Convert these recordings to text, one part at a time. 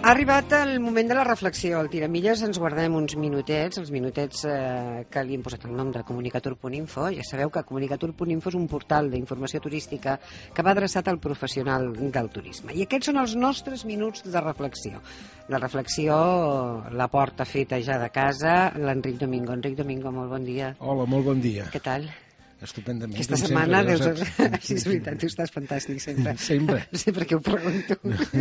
Ha arribat el moment de la reflexió. Al Tiramilles ens guardem uns minutets, els minutets que li hem posat el nom de Comunicatur.info. Ja sabeu que Comunicatur.info és un portal d'informació turística que va adreçat al professional del turisme. I aquests són els nostres minuts de reflexió. La reflexió la porta feta ja de casa l'Enric Domingo. Enric Domingo, molt bon dia. Hola, molt bon dia. Què tal? Estupendament. Aquesta setmana, sí, és veritat, tu estàs fantàstic sempre. Sempre. No sé per què ho pregunto.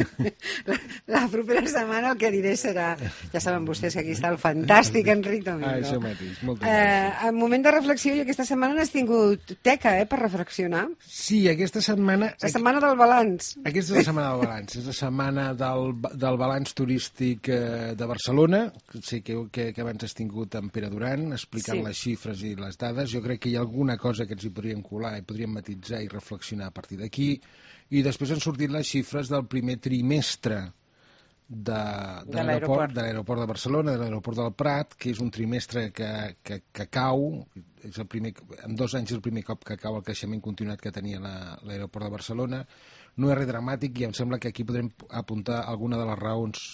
La propera setmana el que diré serà, ja saben vostès que aquí està el fantàstic Enric Domingo. Això mateix, moltes gràcies. En moment de reflexió, i aquesta setmana n'has tingut teca, per reflexionar. Sí, aquesta setmana... La setmana del balanç. Aquesta és la setmana del balanç, és la setmana del balanç turístic de Barcelona. Sé que abans has tingut amb Pere Duran, explicant les xifres i les dades. Jo crec que hi ha alguna cosa que ens hi podríem colar i podríem matitzar i reflexionar a partir d'aquí. I després han sortit les xifres del primer trimestre de l'aeroport de Barcelona, de l'aeroport del Prat, que és un trimestre que cau, és en 2 anys és el primer cop que cau el creixement continuat que tenia l'aeroport de Barcelona. No és res dramàtic i em sembla que aquí podrem apuntar alguna de les raons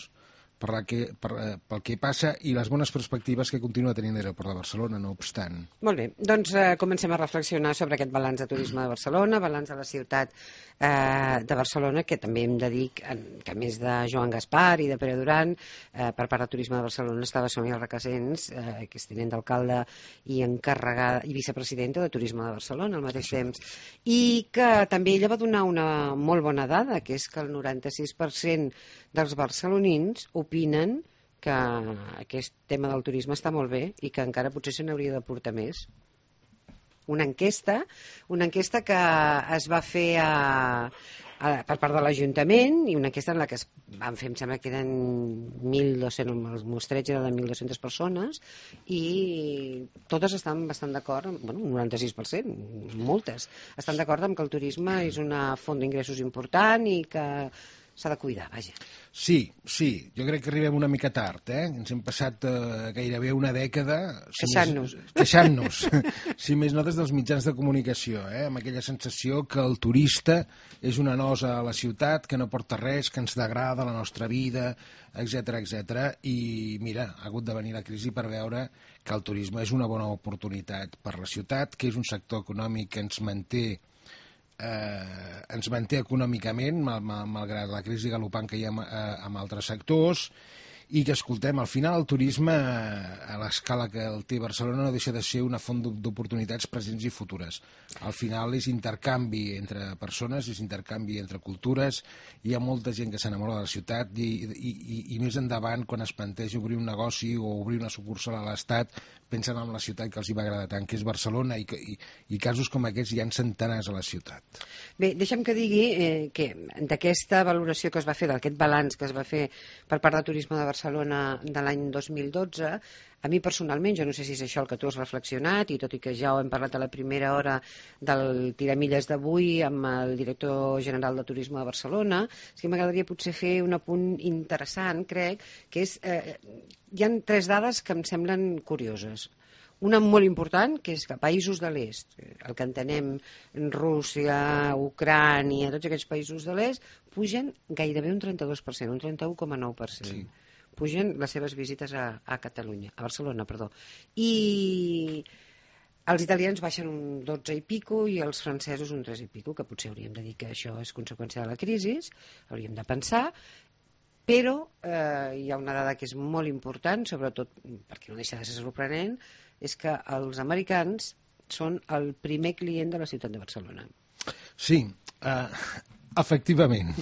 pel que passa i les bones perspectives que continua tenint l'aeroport de Barcelona, no obstant. Molt bé, doncs comencem a reflexionar sobre aquest balanç de turisme de Barcelona, balanç de la ciutat de Barcelona, que també hem de dir que a més de Joan Gaspar i de Pere Duran, per part de Turisme de Barcelona estava Sònia Recasens, que és tinent d'alcalde i encarregada i vicepresidenta de Turisme de Barcelona al mateix temps, i que també ella va donar una molt bona dada, que és que el 96% dels barcelonins opinen que aquest tema del turisme està molt bé i que encara potser se n'hauria de portar més. Una enquesta que es va fer per part de l'Ajuntament i una enquesta en la que es van fer, em sembla que eren 1.200, el mostreig era de 1.200 persones i totes estan bastant d'acord, un 96%, moltes, estan d'acord amb que el turisme és una font d'ingressos important i que s'ha de cuidar, vaja. Sí, jo crec que arribem una mica tard, ens hem passat gairebé una dècada queixant-nos, si més no des dels mitjans de comunicació, amb aquella sensació que el turista és una nosa a la ciutat, que no porta res, que ens degrada la nostra vida, etc. I mira, ha hagut de venir la crisi per veure que el turisme és una bona oportunitat per la ciutat, que és un sector econòmic que ens manté econòmicament malgrat la crisi galopant que hi ha amb altres sectors i que, escoltem, al final el turisme a l'escala que el té Barcelona no deixa de ser una font d'oportunitats presents i futures. Al final és intercanvi entre persones, és intercanvi entre cultures, hi ha molta gent que s'enamora de la ciutat i més endavant quan es planteja obrir un negoci o obrir una sucursal a l'Estat pensen en la ciutat que els hi va agradar tant, que és Barcelona, i casos com aquests hi ha centenars a la ciutat. Bé, deixa'm que digui que d'aquesta valoració que es va fer, d'aquest balanç que es va fer per part de Turisme de Barcelona de l'any 2012, a mi personalment, jo no sé si és això el que tu has reflexionat, i tot i que ja ho hem parlat a la primera hora del Tiramilles d'avui amb el director general de Turisme de Barcelona, sí que m'agradaria potser fer un apunt interessant, crec, que és... hi ha 3 dades que em semblen curioses. Una molt important, que és que països de l'est, el que entenem Rússia, Ucrània, tots aquests països de l'est, pugen gairebé un 32%, un 31,9%. Sí. Pugen les seves visites a Catalunya, a Barcelona, perdó. I els italians baixen un 12 i pico i els francesos un 3 i pico, que potser hauríem de dir que això és conseqüència de la crisi, hauríem de pensar, però hi ha una dada que és molt important, sobretot perquè no deixa de ser sorprenent, és que els americans són el primer client de la ciutat de Barcelona. Sí, efectivament.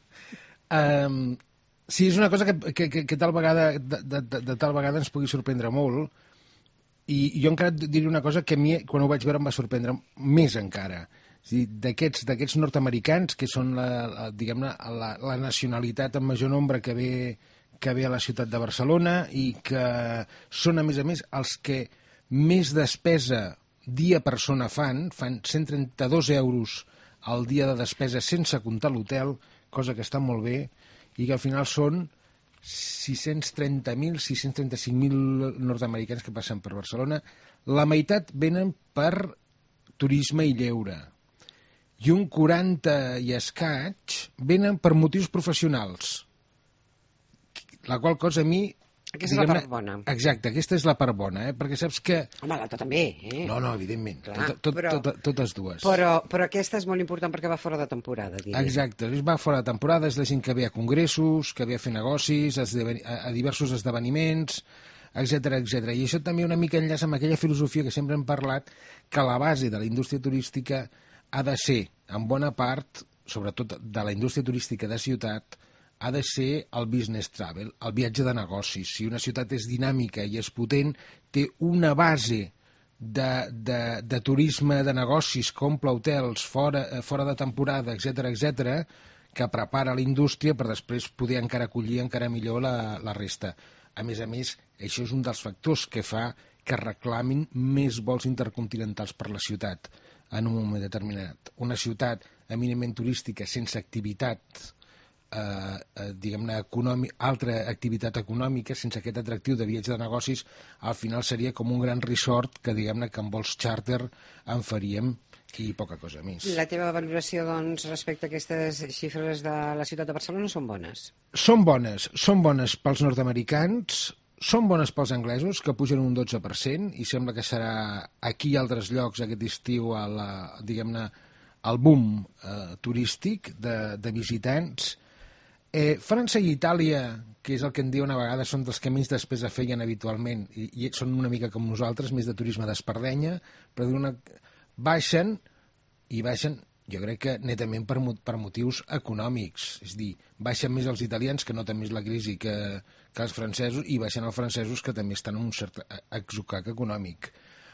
Sí, és una cosa que tal vegada ens pugui sorprendre molt, i jo encara et diré una cosa que a mi, quan ho vaig veure, em va sorprendre més encara. D'aquests nord-americans, que són la nacionalitat en major nombre que ve a la ciutat de Barcelona i que són, a més, els que més despesa dia persona fan 132 euros al dia de despesa sense comptar l'hotel, cosa que està molt bé, i que al final són 630.000, 635.000 nord-americans que passen per Barcelona. La meitat venen per turisme i lleure. I un 40 i escaig venen per motius professionals. La qual cosa a mi... Aquesta és la part bona. Exacte, aquesta és la part bona, perquè saps que... Home, l'altra també, No, evidentment, clar, totes dues. Però aquesta és molt important perquè va fora de temporada, diria. Exacte, va fora de temporada, és la gent que ve a congressos, que ve a fer negocis, a diversos esdeveniments, etc. I això també una mica enllaça amb aquella filosofia que sempre hem parlat, que la base de la indústria turística ha de ser, en bona part, sobretot de la indústria turística de ciutat, ha de ser el business travel, el viatge de negocis. Si una ciutat és dinàmica i és potent, té una base de turisme de negocis que omple hotels fora de temporada, etc., que prepara la indústria per després poder encara acollir encara millor la resta. A més, això és un dels factors que fa que reclamin més vols intercontinentals per la ciutat en un moment determinat. Una ciutat eminentment turística sense activitat diguem-ne, altra activitat econòmica, sense aquest atractiu de viatge de negocis, al final seria com un gran resort que, diguem-ne, que amb vols charter en faríem i poca cosa més. La teva valoració, doncs, respecte a aquestes xifres de la ciutat de Barcelona són bones? Són bones pels nord-americans, són bones pels anglesos, que pugen un 12%, i sembla que serà aquí i altres llocs aquest estiu diguem-ne, el boom turístic de visitants. França i Itàlia, que és el que en diuen a vegades, són dels que menys despesa feien habitualment, i són una mica com nosaltres, més de turisme d'espardenya, però baixen, jo crec que netament per motius econòmics, és a dir, baixen més els italians, que noten més la crisi que els francesos, i baixen els francesos, que també estan en un cert atzucac econòmic.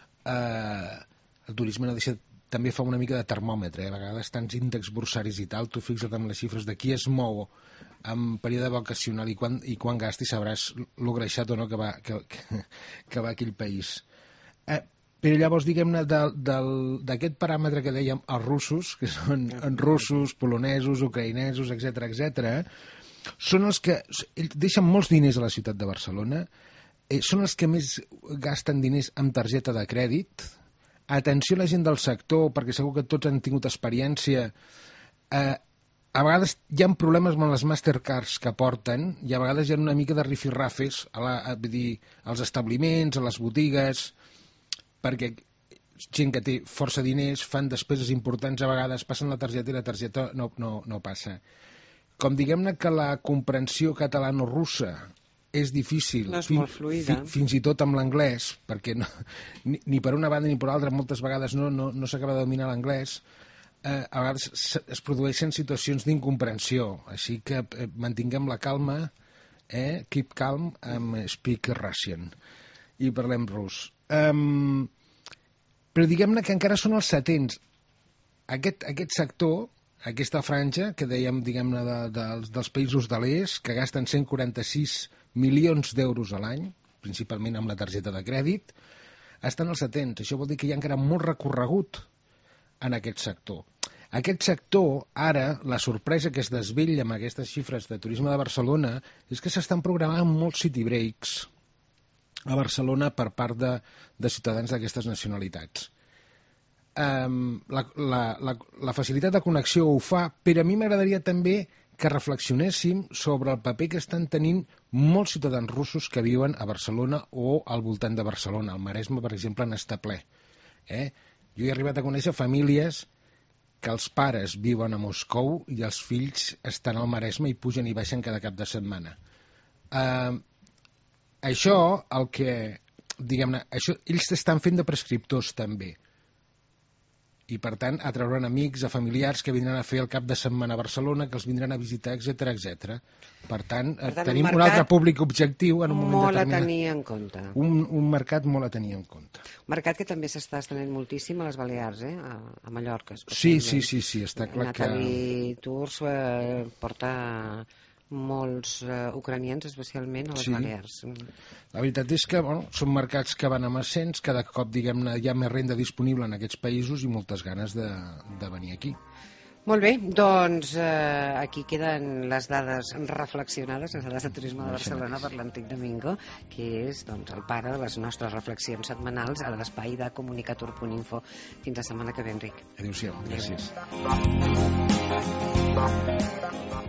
El turisme no deixa també fa una mica de termòmetre, a vegades tants índexs borsaris i tal, tu fixa't amb les xifres de qui es mou en període vacacional i quan gasti, sabràs lo greixat o no que va aquell país. Però llavors, diguem-ne, d'aquest paràmetre que dèiem, els russos, que són russos, polonesos, ucraïnesos, etc., són els que deixen molts diners a la ciutat de Barcelona, són els que més gasten diners amb targeta de crèdit. Atenció a la gent del sector, perquè segur que tots han tingut experiència. A vegades hi ha problemes amb les Mastercards que porten, i a vegades hi ha una mica de rifirrafes als establiments, a les botigues, perquè gent que té força diners fan despeses importants, a vegades passen la targeta i la targeta no passa. Com diguem-ne que la comprensió catalano-russa és difícil, no és molt fluida. Fins i tot amb l'anglès, perquè ni per una banda ni per l'altra moltes vegades no s'acaba de dominar l'anglès, a vegades es produeixen situacions d'incomprensió, així que mantinguem la calma, keep calm, speak Russian, i parlem rus. Però diguem-ne que encara són els setents. Aquest sector, aquesta franja que dèiem, diguem-ne, dels països de l'est, que gasten 146 milions d'euros a l'any, principalment amb la targeta de crèdit, estan als setents. Això vol dir que hi ha encara molt recorregut en aquest sector. Aquest sector, ara, la sorpresa que es desvetlla amb aquestes xifres de turisme de Barcelona és que s'estan programant molts city breaks a Barcelona per part de ciutadans d'aquestes nacionalitats. La facilitat de connexió ho fa, però a mi m'agradaria també que reflexionéssim sobre el paper que estan tenint molts ciutadans russos que viuen a Barcelona o al voltant de Barcelona. Al Maresme, per exemple, n'està ple. Jo he arribat a conèixer famílies que els pares viuen a Moscou i els fills estan al Maresme i pugen i baixen cada cap de setmana. Això, diguem-ne, ells estan fent de prescriptors també. I, per tant, atrauran amics, familiars que vindran a fer el cap de setmana a Barcelona, que els vindran a visitar, etc. Per tant, tenim un altre públic objectiu en un moment determinat. Molt a tenir en compte. Un mercat molt a tenir en compte. Mercat que també s'està estenent moltíssim a les Balears, a Mallorca. Sí, està clar que... Nathalie Tours porta molts ucranians, especialment a les Balears. La veritat és que són mercats que van amb ascens, cada cop, diguem-ne, hi ha més renda disponible en aquests països i moltes ganes de venir aquí. Molt bé, doncs aquí queden les dades reflexionades, les dades de turisme de Barcelona per l'Antic Domingo, que és el pare de les nostres reflexions setmanals a l'espai de comunicator.info. Fins la setmana que ve, Enric. Adéu-siau, gràcies.